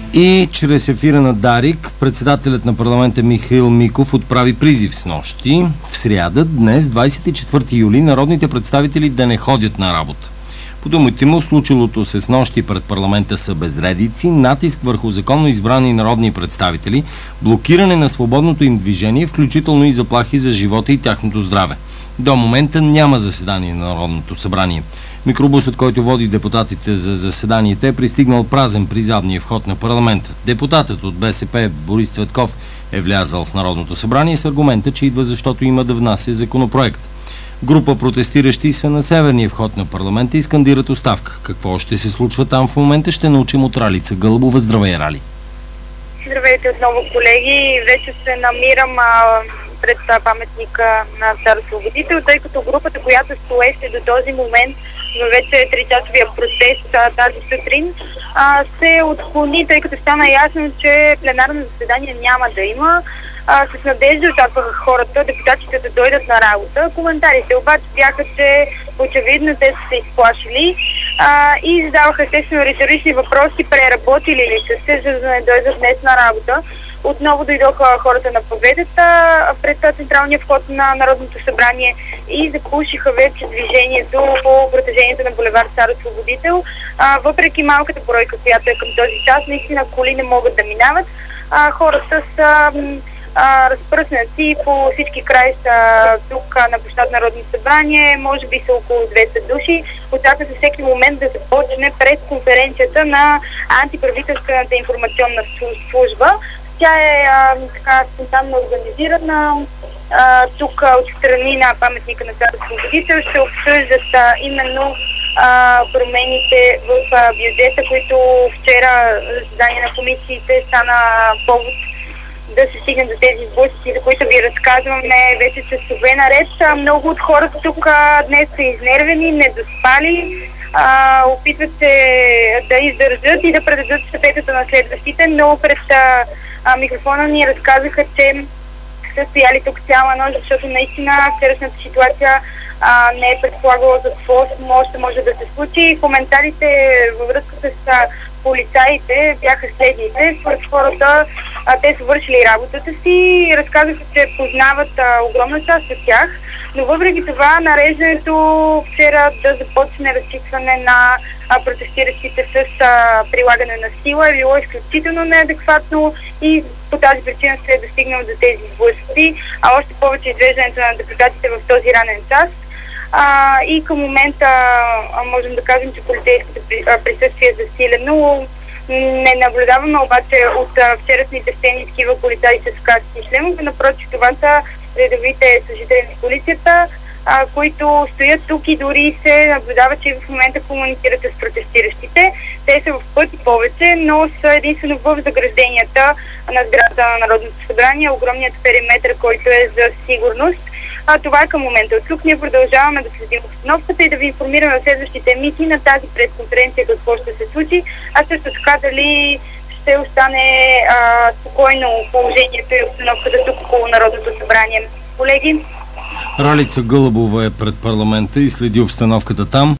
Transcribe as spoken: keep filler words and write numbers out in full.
И чрез ефира на Дарик, председателят на парламента Михаил Миков отправи призив снощи, в сряда, днес, двадесет и четвърти юли, народните представители да не ходят на работа. По думите му, случилото се снощи пред парламента са безредици, натиск върху законно избрани народни представители, блокиране на свободното им движение, включително и заплахи за живота и тяхното здраве. До момента няма заседание на Народното събрание. Микробусът, който води депутатите за заседанието, е пристигнал празен при задния вход на парламента. Депутатът от БСП Борис Цветков е влязал в Народното събрание с аргумента, че идва защото има да внася законопроект. Група протестиращи са на северния вход на парламента и скандират оставка. Какво ще се случва там в момента, ще научим от Ралица Гълъбова. Здравей, Рали! Здравейте отново, колеги! Вече се намирам а, пред а, паметника на Цар Освободител, тъй като групата, която стоеше до този момент във вече тричасовия протест а, тази сутрин, а, се отклони, тъй като стана ясно, че пленарно заседание няма да има. А, с надежда очакваха хората, депутатите да дойдат на работа. Коментарите обаче бяха, че очевидно те са се изплашили а, и задаваха естествено риторични въпроси, преработили ли са се, за да не дойдат днес на работа. Отново дойдоха хората на победата пред централния вход на Народното събрание и запушиха вече движението по протежението на булевар Цар Освободител. А, въпреки малката бройка, която е към този час, наистина коли не могат да минават. А, хората са Uh, разпръснати по всички краи са тук на площад Народното събрание, може би са около двеста души. Очаква се всеки момент да започне пресконференцията на антиправителствената информационна служба. Тя е а, така спонтанно организирана. А, тук от страни на паметника на Цар Освободител ще обсъждат а, именно а, промените в а, бюджета, които вчера заседание на комисиите стана повод да се стигне до тези сблъсъци, за които ви разказваме вече часове наред. Много от хората тук днес са изнервени, недоспали, а, опитват се да издържат и да предадат щафетата на следващите, но пред а, а, микрофона ни разказаха, че са стояли тук цяла нощ, защото наистина вчерашната ситуация а, не е предполагала за какво може, може да се случи. Коментарите във връзка с а, полицаите бяха следните. Според хората а, те са вършили работата си и разказаха, че познават а, огромна част от тях, но въпреки това нареждането вчера да започне разчистване на а, протестиращите с а, прилагане на сила е било изключително неадекватно и по тази причина се е достигнало до тези сблъсъци, а още повече извеждането на депутатите в този ранен час. А, и към момента а, можем да кажем, че полицейското присъствие е засилено. Не наблюдаваме обаче от а, вчерашните сцени такива полицаи с каски и шлемове. Напротив, това са редовите служители на полицията, а, които стоят тук и дори се наблюдава, че в момента комуникират с протестиращите. Те са в пъти повече, но са единствено в загражденията на сградата на Народното събрание, огромният периметр, който е за сигурност. А, това е към момента. От тук ние продължаваме да следим обстановката и да ви информираме на следващите емисии на тази пресконференция какво ще се случи, а също така дали ще остане а, спокойно положението и обстановката тук около Народното събрание. Колеги? Ралица Гълъбова е пред парламента и следи обстановката там.